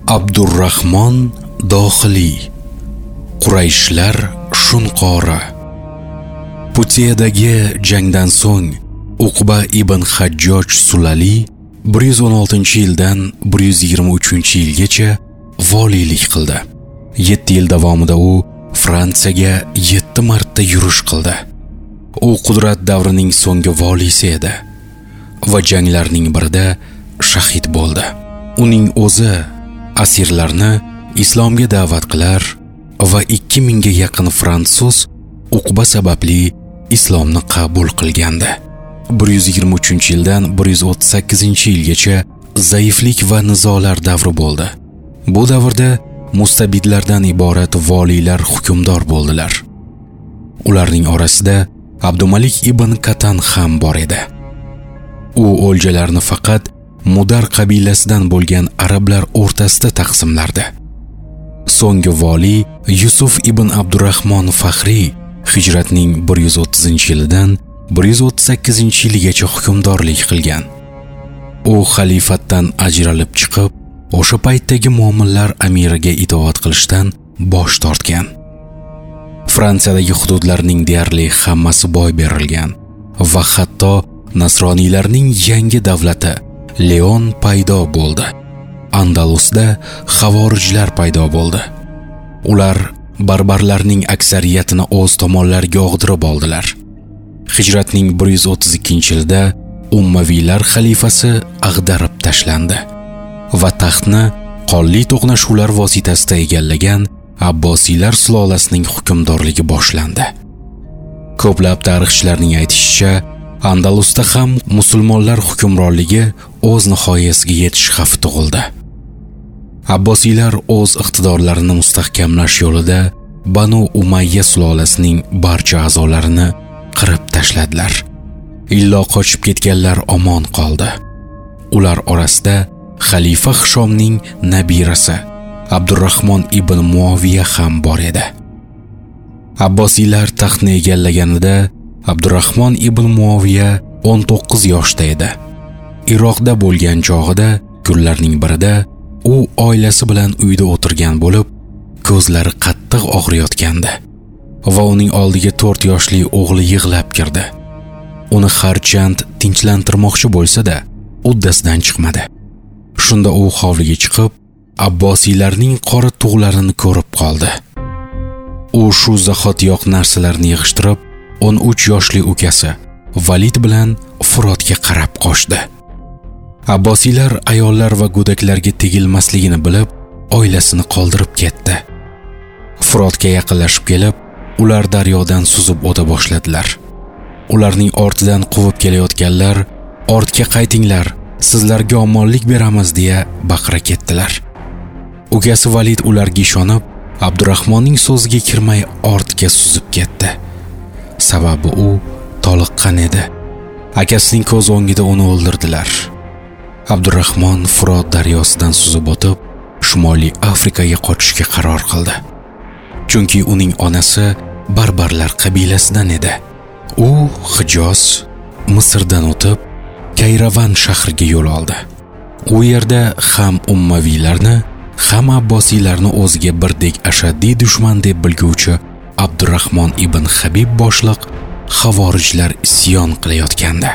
Abdurrahmon Dohiliy, Qurayshlar shunqori. Putiyadagi jangdan so'ng Uqba ibn Hajjoj Sulali 116-yildan 123-yilgacha voliylik qildi. 7 yil davomida u Fransiyaga 7 marta yurish qildi. U qudrat davrining so'nggi voliysi edi va janglarning birida shahid bo'ldi. Uning o'zi asirlarni islomga da'vat qilar va 2000 ga yaqin fransuz Uqba sababli islomni qabul qilgandi. 123-yildan 138-yilgacha zaiflik va nizolar davri bo'ldi. Bu davrda mustabidlardan iborat voliylar hukmdor bo'ldilar. Ularning orasida Abdumalik ibn Katan ham bor edi. U o'ljalarni faqat Mudar qabilasidan bo'lgan arablar o'rtasida taqsimlardi. So'nggi voliy Yusuf ibn Abdurrahmon Faxriy hijratning 130-yilidan 138-yiligacha hukmdorlik qilgan. U xalifatdan ajralib chiqib, o'sha paytdagi muomillar amiriga itoat qilishdan bosh tortgan. Fransiyadagi hududlarning deyarli hammasi boy berilgan va hatto nasroniylarning yangi davlati Leon paydo bo'ldi. Andalusda xavorijlar paydo bo'ldi. Ular barbarlarning aksariyatini o'z tomonlariga og'dirib oldilar. Hijratning 132-yilda Ummaviylar xalifasi ag'darib tashlandi va taxtni qonli to'qnashuvlar vositasida egallagan Abbosiylar sulolasining hukmdorligi boshlandi. Ko'plab tarixchilarning aytishicha, Andalusda ham musulmonlar hukmronligi o'z nihoyasiga yetish xavfi tug'ildi. Abbosiylar o'z iqtidorlarini mustahkamlash yo'lida Banu Umayya sulolasining barcha a'zolarini qirib tashladilar. Illo qochib ketganlar omon qoldi. Ular orasida xalifa Hishomning nabirasi Abdurrahmon ibn Muaviya ham bor edi. Abbosiylar taxtni egallaganida Abdurrahmon ibn Muaviya 19 yoshda edi. Iroqda bo'lgan chog'ida kunlarning birida u oilasi bilan uyda o'tirgan bo'lib, ko'zlari qattiq og'riyotgandi va uning oldiga 4 yoshli o'g'li yig'lab kirdi. Uni harchand tinchlantirmoqchi bo'lsa-da, uddasidan chiqmadi. Shunda u hovliga chiqib, Abbosiylarning qora tug'larini ko'rib qoldi. U shu zahotiyoq narsalarni yig'ishtirib, 13 yoshli ukasi Valid bilan Furotga qarab qochdi. Abbosiylar ayollar va go'daklarga tegilmasligini bilib, oilasini qoldirib ketdi. Furotga yaqinlashib kelib, ular daryodan suzib o'ta boshladilar. Ularning ortidan quvib kelayotganlar, "Ortga qaytinglar, sizlarga omonlik beramiz" deya baqira ketdilar. Ukasi Valid ularga ishonib, Abdurrahmonning so'ziga kirmay ortga suzib ketdi. Sababi u toliqqan edi. Akasining ko'z o'ngida uni o'ldirdilar. Abdurrahmon Furot daryosidan suzib o'tib, Shimoliy Afrikaga qochishga qaror qildi. Chunki uning onasi barbarlar qabilasidan edi. U Hijoz, Misrdan o'tib, Kayravan shahriga yo'l oldi. U yerda ham Ummaviylarni, ham Abbosiylarni o'ziga birdek ashaddiy dushman deb bilguvchi Abdurrahmon ibn Habib boshliq xavorijlar isyon qilayotgandi.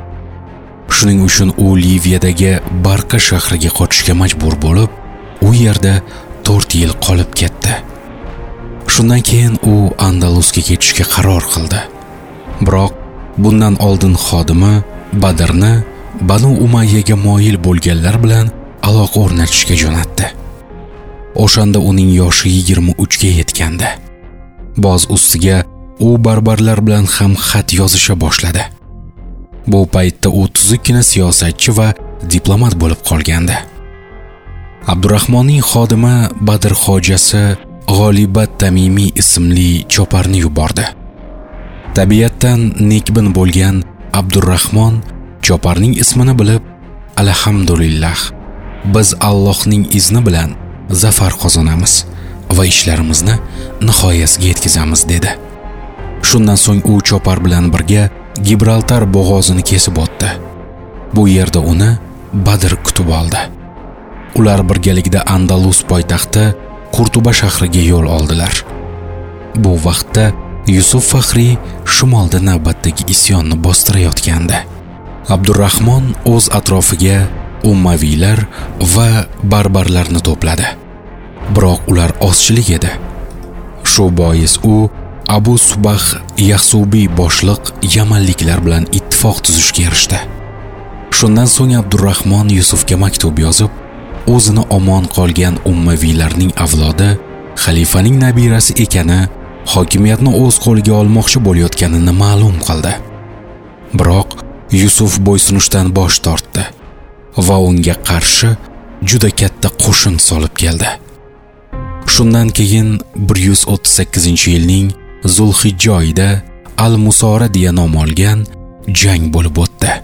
Shuning uchun u Liviyadagi Barqa shahriga qochishga majbur bo'lib, u yerda 4 yil qolib ketdi. Shundan keyin u Andalusga ketishga qaror qildi. Biroq bundan oldin xodimi Badrni Banu Umayyaga moyil bo'lganlar bilan aloqa o'rnatishga jo'natdi. O'shanda uning yoshi 23 ga yetgandi. Boz ustiga u barbarlar bilan ham xat yozisha boshladi. Bu paytda u tuzukkina siyosatchi va diplomat bo'lib qolgandi. Abdurrahmonning xodimi Badr hojasi G'olibat Tamimiy ismli choparni yubordi. Tabiatdan nekbin bo'lgan Abdurrahmon choparning ismini bilib, "Alhamdulillah, biz Allohning izni bilan zafar qozonamiz va ishlarimizni nihoyasiga yetkazamiz" dedi. Shundan so'ng u chopar bilan birga Gibraltar bo'g'ozini kesib o'tdi. Bu yerda uni Badr kutib oldi. Ular birgalikda Andalus poytaxti Qurtuba shahriga yo'l oldilar. Bu vaqtda Yusuf Faxriy shimolda navbatdagi isyonni bostirayotgandi. Abdurahmon o'z atrofiga Ummaviylar va barbarlarni to'pladi. Biroq ular ozchilik edi. Shu bois u Abu Subah Yahsubiy boshliq yamanliklar bilan ittifoq tuzishga erishdi. Shundan so'ng Abdurahmon Yusufga maktub yozib, o'zini omon qolgan Ummaviylarning avlodi, xalifaning nabirasi ekani, hokimiyatni o'z qo'liga olmoqchi bo'layotganini ma'lum qildi. Biroq Yusuf bo'ysunishdan bosh tortdi va unga qarshi juda katta qo'shin solib keldi. Shundan keyin 138-yilning Zulhijja oyida Al-Musora deya nom olgan jang bo'lib o'tdi.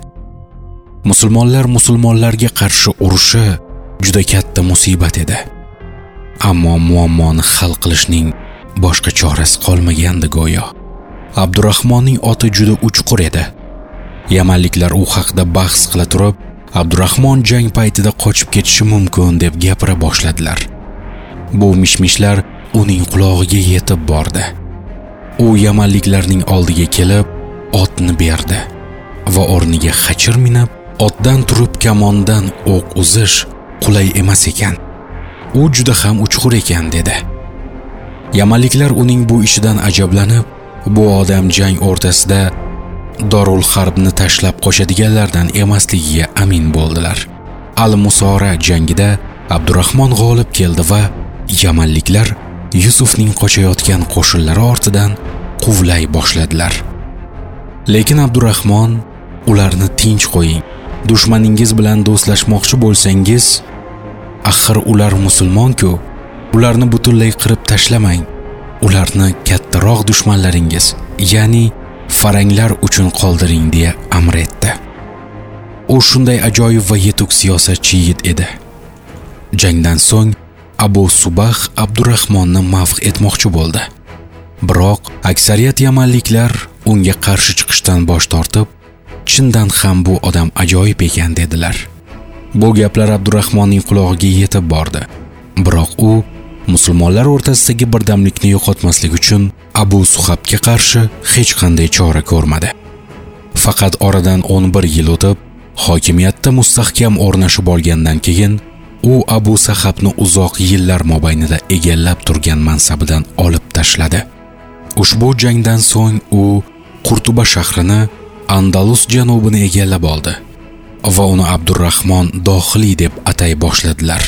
Musulmonlarga qarshi urushi juda katta musibat edi. Ammo muammoni hal qilishning boshqa chorasi qolmagandi go'yo. Abdurahmonning oti juda uchqur edi. Yamanliklar u haqida bahs qila turib, Abdurahmon jang paytida qochib ketishi mumkin deb gapira boshladilar. Bu mishmishlar uning qulog'iga yetib bordi. U yamanliklarning oldiga kelib, otni berdi va o'rniga xachir minib, otdan turib kamondan o'q uzish qulay emas ekan. U juda ham uchqur ekan dedi. Yamanliklar uning bu ishidan ajablanib, bu odam jang o'rtasida Dorul Harbni tashlab qochadiganlardan emasligiga amin bo'ldilar. Al-Musora jangida Abdurahmon g'olib keldi va yamanliklar Yusufning qochayotgan qo'shinlari ortidan quvlay boshladilar. Lekin Abdurahmon ularni tinch qo'ying. Dushmaningiz bilan do'stlashmoqchi bo'lsangiz, axir ular musulmon-ku, ularni butunlay qirib tashlamang. Ularni kattaroq dushmanlaringiz, ya'ni faranglar uchun qoldiring deya amr etdi. U shunday ajoyib va yetuk siyosatchi yigit edi. Jangdan so'ng Abu Subah Abdurahmonni mavq etmoqchi bo'ldi. Biroq aksariyat yamanliklar unga qarshi chiqishdan bosh tortib, chindan ham bu odam ajoyib ekan dedilar. Bu gaplar Abdurahmonning qulog'iga yetib bordi. Biroq u musulmonlar o'rtasidagi birdamlikni yo'qotmaslik uchun Abu Suhabga qarshi hech qanday chora ko'rmadi. Faqat oradan 11 yil o'tib, hokimiyatda mustahkam o'rnashib olgandan keyin u Abu Sahabni uzoq yillar mobaynida egallab turgan mansabidan olib tashladi. Ushbu jangdan so'ng u Qurtuba shahrini, Andalus janubini egallab oldi va uni Abdurahmon Dohiliy deb atay boshladilar.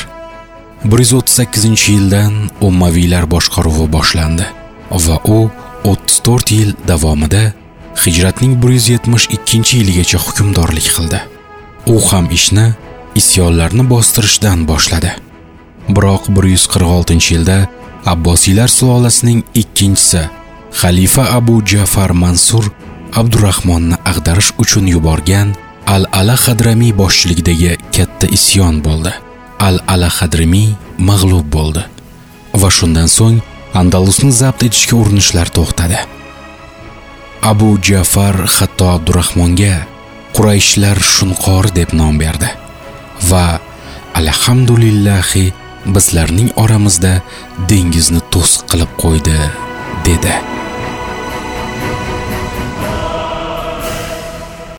138-yildan Ummaviylar boshqaruvi boshlandi va u 34 yil davomida Hijratning 172-yiligacha hukmdorlik qildi. U ham ishni isyonlarni bostirishdan boshladi. Biroq 146-yilda Abbosiylar sulolasining ikkinchisi xalifa Abu Ja'far Mansur Abdurahmonni ag'darish uchun yuborgan Al-Ala Hadramiy boshchiligidagi katta isyon bo'ldi. Al-Ala Hadramiy mag'lub bo'ldi va shundan so'ng Andalusni zabt etishga urinishlar to'xtadi. Abu Ja'far hatto Abdurahmonga Qurayshlar shunqori deb nom berdi va alhamdulillahi bizlarning oramizda dengizni to'siq qilib qo'ydi dedi.